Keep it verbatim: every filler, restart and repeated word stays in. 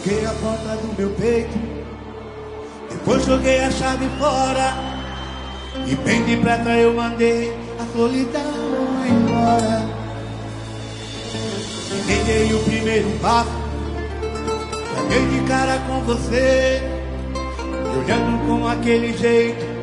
Tranquei a porta do meu peito, depois joguei a chave fora, e bem depressa eu mandei a solidão embora. E dei o primeiro passo, já dei de cara com você, me olhando com aquele jeito